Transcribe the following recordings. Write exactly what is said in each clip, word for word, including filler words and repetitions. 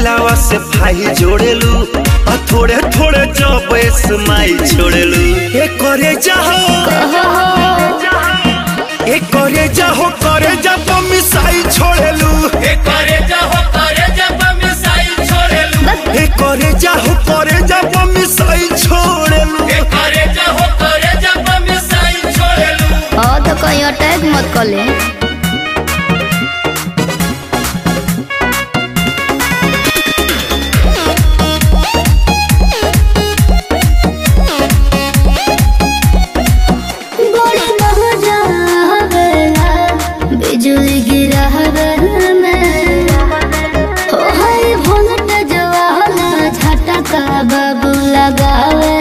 दिलावा से भाई जोड़ेलू आ थोड़े थोड़े जब स्माइल छोड़ेलू। ए करे जाहो ए करे जाहो करे जब मिसाइल छोड़ेलू। ए करे जाहो करे जब मिसाइल छोड़ेलू। ए करे जाहो करे जब मिसाइल छोड़ेलू। ए करे जाहो करे जब मिसाइल छोड़ेलू। हां तो कहीं अटैक मत कर ले। बिजली गिरा झटका बाबू लगावे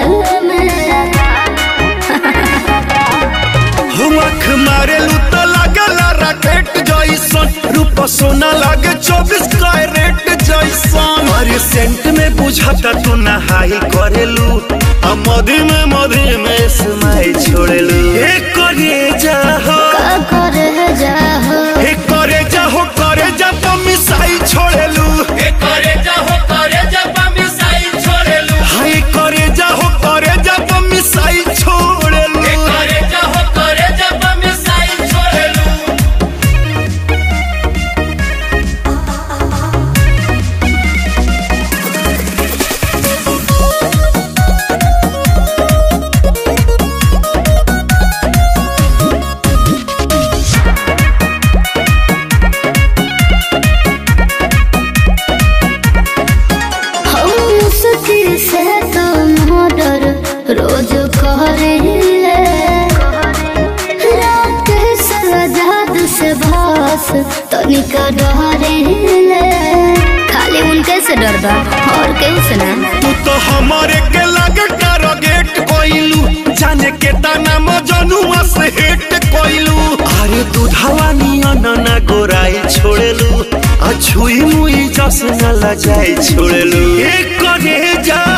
आँख मारेलू तो लागला रॉकेट जैसन रूप सोना लागे चौबीस कैरेट जैसन। अरे सेंट में बुझाता तू नहाई करेलू आ मधी में मधी में स्माइल छोड़ेलू। ए करे जाहो करे जाहो ए करे जाहो करे जब मिसाइल छोड़ेलू। ए करे जाहो करे जब मिसाइल छोड़ेलू। हाय करे जाहो करे जब मिसाइल छोड़ेलू। ए करे जाहो करे जब मिसाइल छोड़ेलू। से तो मर्डर रोज करेले रात सजाद से भास तनिका डरेले। खाली उनके से डर बा और केहू से ना। तू तो हमारे के लगे टारगेट कोइलू जाने के ताना मजनुआ से हिट कोइलू। अरे दूधावा नियन ना गोराई छोड़ेलू आ छुई मुई जस न लजाई छोड़ेलू। ए करे जा